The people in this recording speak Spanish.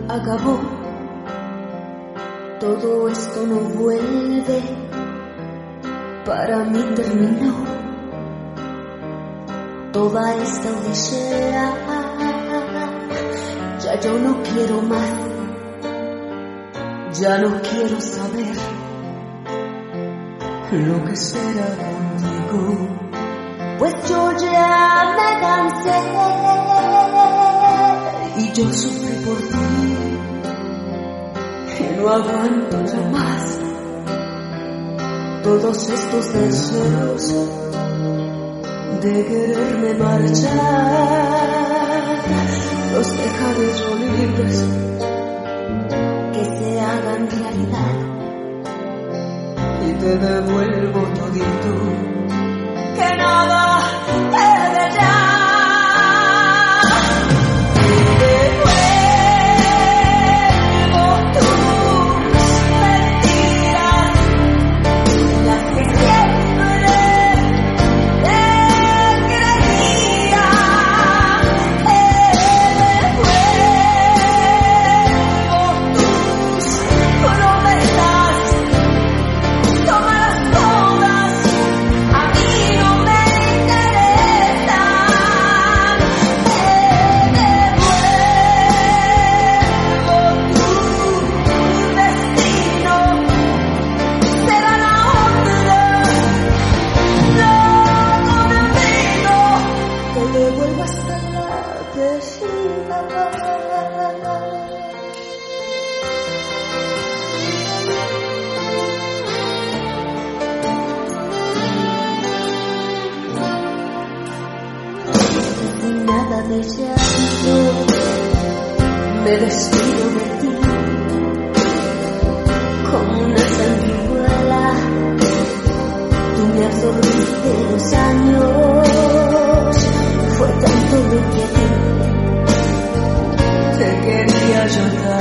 acabó, todo esto no vuelve, para mí terminó, toda esta odisea, ya yo no quiero más, ya no quiero saber lo que será contigo, pues yo ya me cansé y yo sufrí por ti y no aguanto ya más todos estos deseos de quererme marchar. Los dejaré yo libres, que se hagan realidad y te devuelvo todito, que nada quede ya. Nada de llanto, me despido de ti como una sanguijuela. Tú me absorbiste los años, fue tanto lo que te quería yo dar.